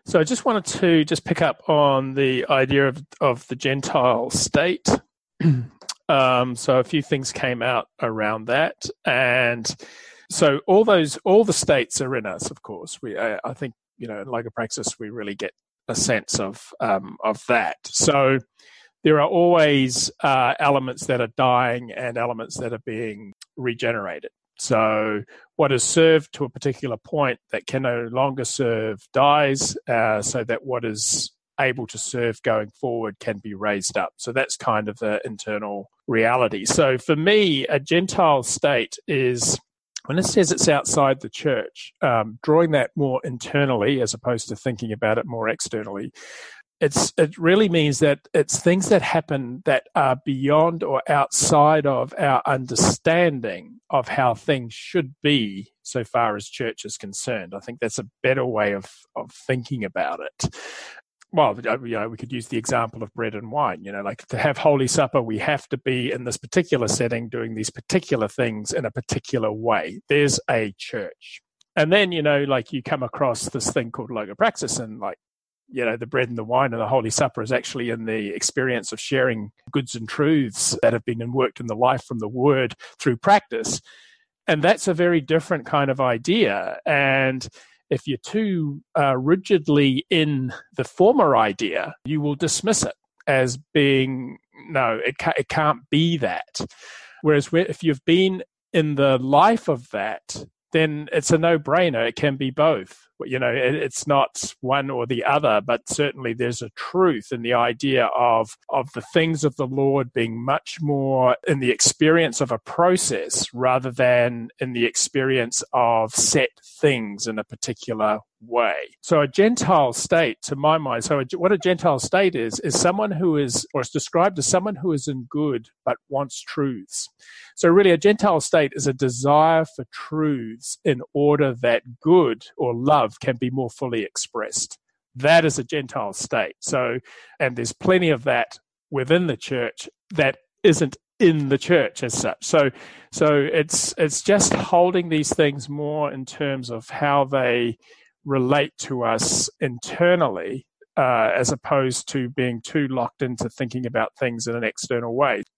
So I just wanted to just pick up on the idea of the Gentile state. So a few things came out around that, and so all the states are in us. Of course, I think in Logopraxis we really get a sense of that. So there are always elements that are dying and elements that are being regenerated. So what is served to a particular point that can no longer serve dies, so that what is able to serve going forward can be raised up. So that's kind of the internal reality. So for me, a Gentile state is, when it says it's outside the church, drawing that more internally as opposed to thinking about it more externally, it really means that it's things that happen that are beyond or outside of our understanding of how things should be so far as church is concerned. I think that's a better way of thinking about it. Well, we could use the example of bread and wine. Like to have Holy Supper, we have to be in this particular setting doing these particular things in a particular way. There's a church. And then, like you come across this thing called Logopraxis, and the bread and the wine and the Holy Supper is actually in the experience of sharing goods and truths that have been worked in the life from the word through practice. And that's a very different kind of idea. And if you're too rigidly in the former idea, you will dismiss it as being, no, it can't be that. Whereas if you've been in the life of that, then it's a no-brainer. It can be both. It's not one or the other, but certainly there's a truth in the idea of the things of the Lord being much more in the experience of a process rather than in the experience of set things in a particular way. So a Gentile state, to my mind, what a Gentile state is someone who is, or it's described as someone who is in good but wants truths. So really a Gentile state is a desire for truths in order that good or love can be more fully expressed. That is a Gentile state. So, and there's plenty of that within the church that isn't in the church as such. So it's just holding these things more in terms of how they relate to us internally, as opposed to being too locked into thinking about things in an external way.